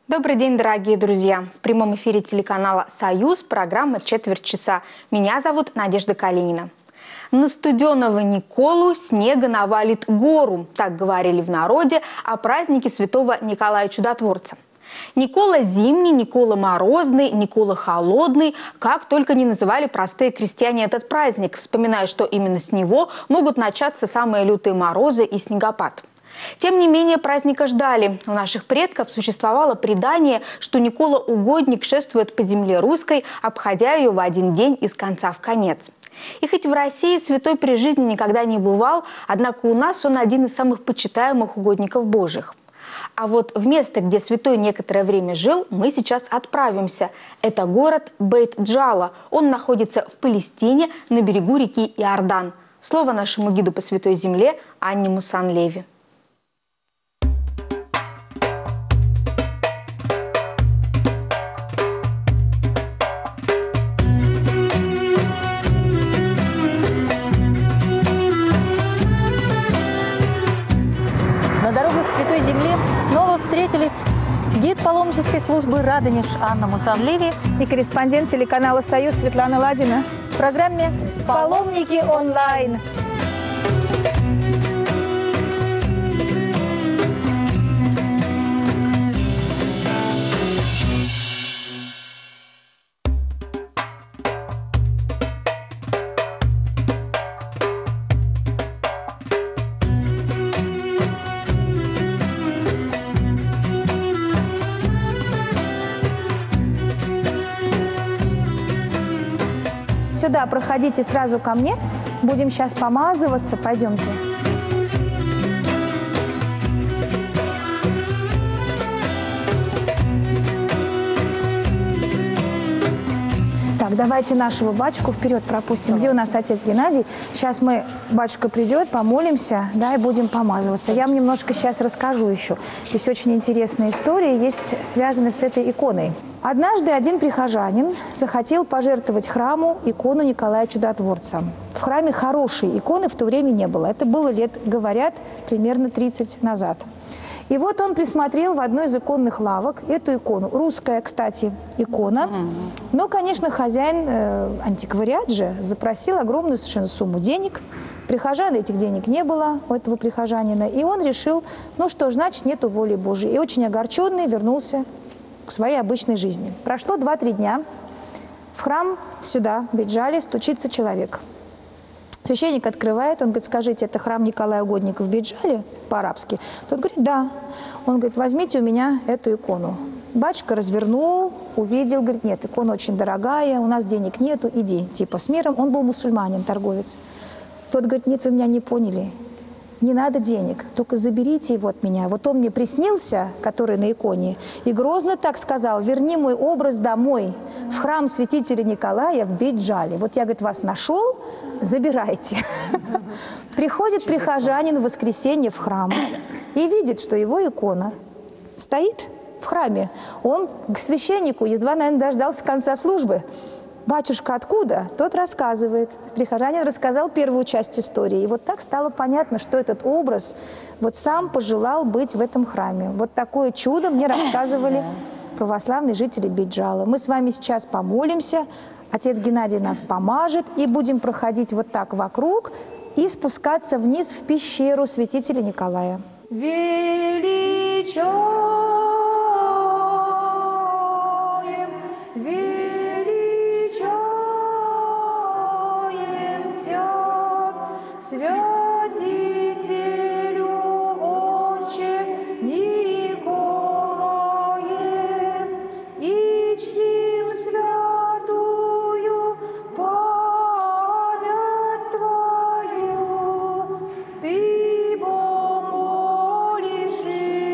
Добрый день, дорогие друзья! В прямом эфире телеканала «Союз» программа «Четверть часа». Меня зовут Надежда Калинина. На студеного Николу снега навалит гору. Так говорили в народе о празднике святого Николая Чудотворца. Никола зимний, Никола морозный, Никола холодный. Как только не называли простые крестьяне этот праздник, вспоминая, что именно с него могут начаться самые лютые морозы и снегопад. Тем не менее, праздника ждали. У наших предков существовало предание, что Никола Угодник шествует по земле русской, обходя ее в один день из конца в конец. И хоть в России святой при жизни никогда не бывал, однако у нас он один из самых почитаемых угодников Божьих. А вот в место, где святой некоторое время жил, мы сейчас отправимся. Это город Бейт-Джала. Он находится в Палестине на берегу реки Иордан. Слово нашему гиду по Святой Земле Анне Мусанлеви. На дорогах Святой Земли снова встретились гид паломнической службы «Радонеж» Анна Мусанлеви и корреспондент телеканала «Союз» Светлана Ладина в программе «Паломники онлайн». Сюда проходите сразу ко мне. Будем сейчас помазываться. Пойдемте. Так, давайте нашего батюшку вперед пропустим. Где у нас отец Геннадий? Сейчас батюшка придет, помолимся, да, и будем помазываться. Я вам немножко сейчас расскажу еще. Здесь очень интересная история есть, связанная с этой иконой. Однажды один прихожанин захотел пожертвовать храму икону Николая Чудотворца. В храме хорошей иконы в то время не было. Это было лет, говорят, примерно 30 назад. И вот он присмотрел в одной из иконных лавок эту икону. Русская, кстати, икона. Но, конечно, хозяин, антиквариат же, запросил огромную совершенно сумму денег. Прихожан этих денег не было у этого прихожанина. И он решил, ну что ж, значит, нету воли Божией. И очень огорченный вернулся к своей обычной жизни. Прошло 2-3 дня. В храм сюда, в Бейт-Джале, стучится человек. Священник открывает, он говорит: скажите, это храм Николая Угодника в Бейт-Джале по-арабски? Тот говорит: да. Он говорит: возьмите у меня эту икону. Батюшка развернул, увидел, говорит: нет, икона очень дорогая, у нас денег нету, иди, типа с миром. Он был мусульманин, торговец. Тот говорит: нет, вы меня не поняли. Не надо денег, только заберите его от меня. Вот он мне приснился, который на иконе, и грозно так сказал: верни мой образ домой, в храм святителя Николая в Бейт-Джале. Вот я, говорит, вас нашел, забирайте. Приходит прихожанин в воскресенье в храм и видит, что его икона стоит в храме. Он к священнику едва, наверное, дождался конца службы. Батюшка, откуда? Тот рассказывает. Прихожанин рассказал первую часть истории. И вот так стало понятно, что этот образ вот сам пожелал быть в этом храме. Вот такое чудо мне рассказывали православные жители Бейт-Джала. Мы с вами сейчас помолимся, отец Геннадий нас помажет, и будем проходить вот так вокруг и спускаться вниз в пещеру святителя Николая. Святителю Отче Николае, и чтим святую память Твою. Ты помолишь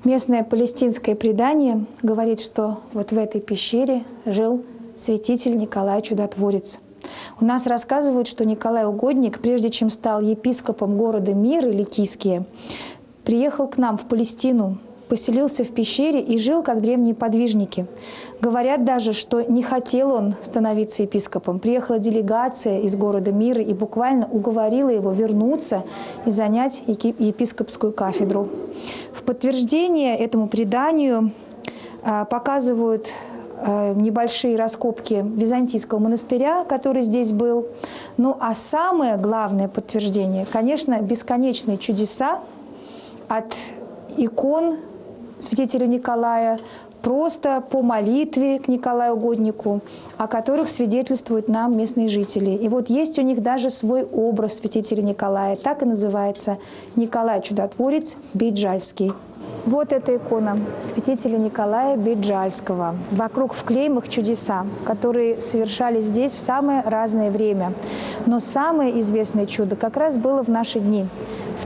Местное палестинское предание говорит, что вот в этой пещере жил святитель Николай Чудотворец. У нас рассказывают, что Николай Угодник, прежде чем стал епископом города Мира, Ликийские, приехал к нам в Палестину, поселился в пещере и жил, как древние подвижники. Говорят даже, что не хотел он становиться епископом. Приехала делегация из города Мира и буквально уговорила его вернуться и занять епископскую кафедру. В подтверждение этому преданию показывают небольшие раскопки византийского монастыря, который здесь был. Ну а самое главное подтверждение, конечно, бесконечные чудеса от икон святителя Николая, просто по молитве к Николаю Угоднику, о которых свидетельствуют нам местные жители. И вот есть у них даже свой образ святителя Николая, так и называется Николай Чудотворец Бейджальский. Вот эта икона святителя Николая Бейджальского. Вокруг в клеймах чудеса, которые совершались здесь в самое разное время. Но самое известное чудо как раз было в наши дни. В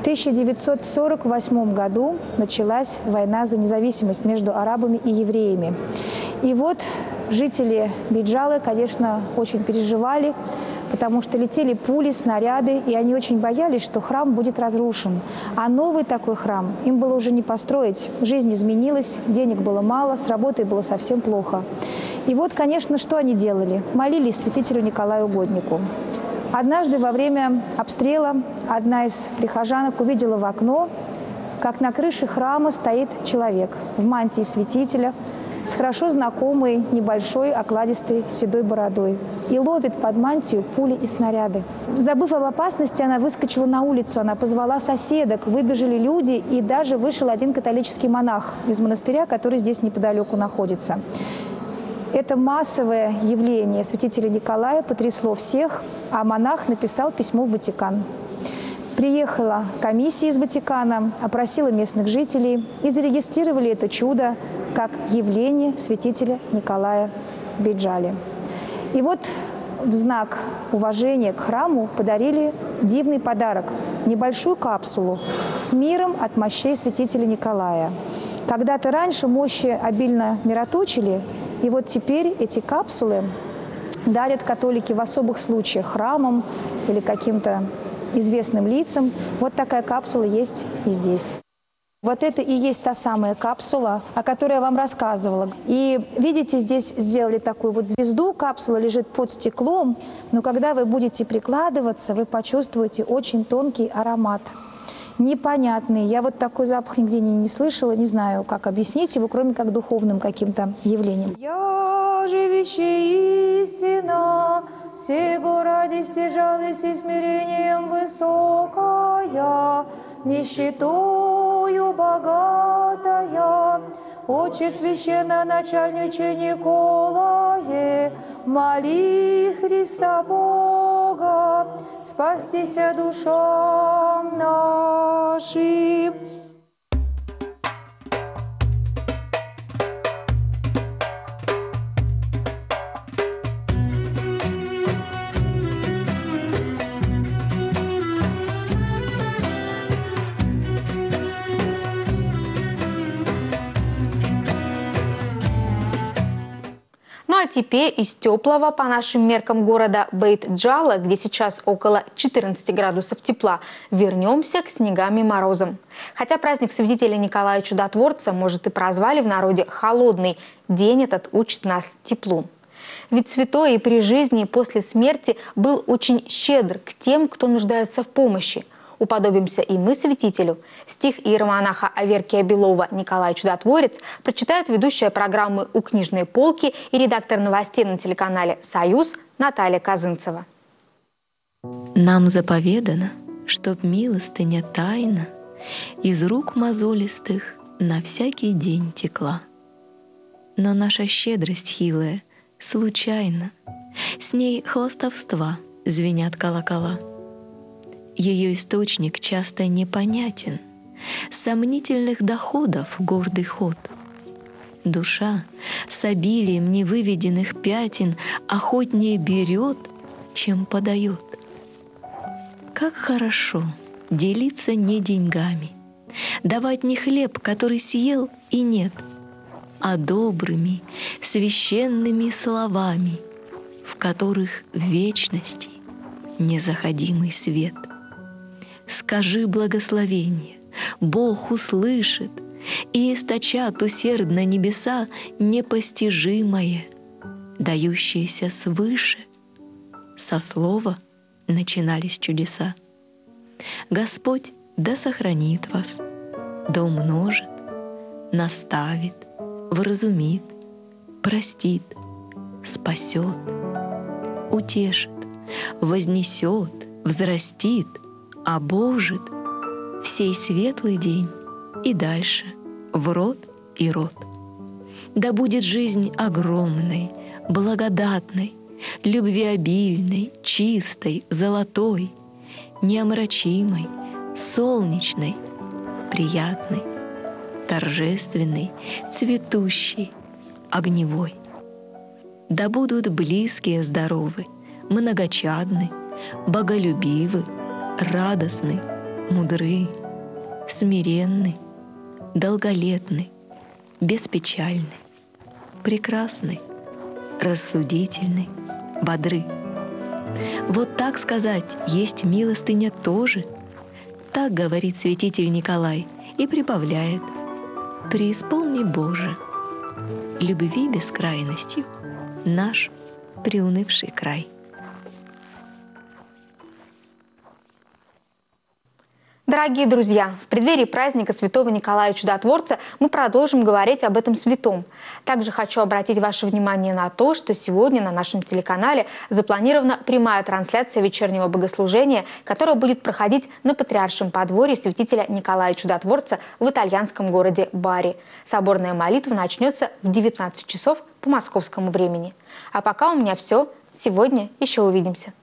1948 году началась война за независимость между арабами и евреями. И вот жители Бейджала, конечно, очень переживали, потому что летели пули, снаряды, и они очень боялись, что храм будет разрушен. А новый такой храм им было уже не построить. Жизнь изменилась, денег было мало, с работой было совсем плохо. И вот, конечно, что они делали? Молились святителю Николаю Угоднику. Однажды во время обстрела одна из прихожанок увидела в окно, как на крыше храма стоит человек в мантии святителя с хорошо знакомой небольшой окладистой седой бородой и ловит под мантию пули и снаряды. Забыв об опасности, она выскочила на улицу, она позвала соседок, выбежали люди, и даже вышел один католический монах из монастыря, который здесь неподалеку находится. Это массовое явление святителя Николая потрясло всех, а монах написал письмо в Ватикан. Приехала комиссия из Ватикана, опросила местных жителей и зарегистрировали это чудо как явление святителя Николая в Бейджале. И вот в знак уважения к храму подарили дивный подарок – небольшую капсулу с миром от мощей святителя Николая. Когда-то раньше мощи обильно мироточили, и вот теперь эти капсулы дарят католики в особых случаях храмам или каким-то известным лицам. Вот такая капсула есть и здесь. Вот это и есть та самая капсула, о которой я вам рассказывала. И видите, здесь сделали такую вот звезду, капсула лежит под стеклом, но когда вы будете прикладываться, вы почувствуете очень тонкий аромат. Непонятный. Я вот такой запах нигде не слышала, не знаю, как объяснить его, кроме как духовным каким-то явлением. «Я живущая истина, сего ради стяжалась и смирением высокая, нищетою богатая, Отче священно начальниче Николае, моли Христа Бога, спастися душам нашим». Ну а теперь из теплого по нашим меркам города Бейт-Джала, где сейчас около 14 градусов тепла, вернемся к снегам и морозам. Хотя праздник святителя Николая Чудотворца, может, и прозвали в народе холодный, день этот учит нас теплу. Ведь святой и при жизни, и после смерти был очень щедр к тем, кто нуждается в помощи. Уподобимся и мы святителю. Стих иеромонаха Аверкия Белова «Николай Чудотворец» прочитает ведущая программы «У книжной полки» и редактор новостей на телеканале «Союз» Наталья Казынцева. Нам заповедано, чтоб милостыня тайна из рук мозолистых на всякий день текла. Но наша щедрость хилая случайно, с ней хвастовства звенят колокола. Ее источник часто непонятен, сомнительных доходов гордый ход. Душа с обилием невыведенных пятен охотнее берет, чем подает. Как хорошо делиться не деньгами, давать не хлеб, который съел и нет, а добрыми, священными словами, в которых в вечности незаходимый свет. Скажи благословение, Бог услышит, и источат усердно небеса непостижимое, дающееся свыше. Со слова начинались чудеса. Господь да сохранит вас, да умножит, наставит, вразумит, простит, спасет, утешит, вознесет, взрастит, обожит в сей светлый день и дальше, в род и род. Да будет жизнь огромной, благодатной, любвеобильной, чистой, золотой, неомрачимой, солнечной, приятной, торжественной, цветущей, огневой. Да будут близкие здоровы, многочадны, боголюбивы, радостны, мудры, смиренны, долголетны, беспечальны, прекрасны, рассудительны, бодры. Вот так сказать, есть милостыня тоже. Так говорит святитель Николай и прибавляет: преисполни, Боже, любви бескрайностью наш приунывший край. Дорогие друзья, в преддверии праздника Святого Николая Чудотворца мы продолжим говорить об этом святом. Также хочу обратить ваше внимание на то, что сегодня на нашем телеканале запланирована прямая трансляция вечернего богослужения, которая будет проходить на Патриаршем подворье святителя Николая Чудотворца в итальянском городе Бари. Соборная молитва начнется в 19 часов по московскому времени. А пока у меня все. Сегодня еще увидимся.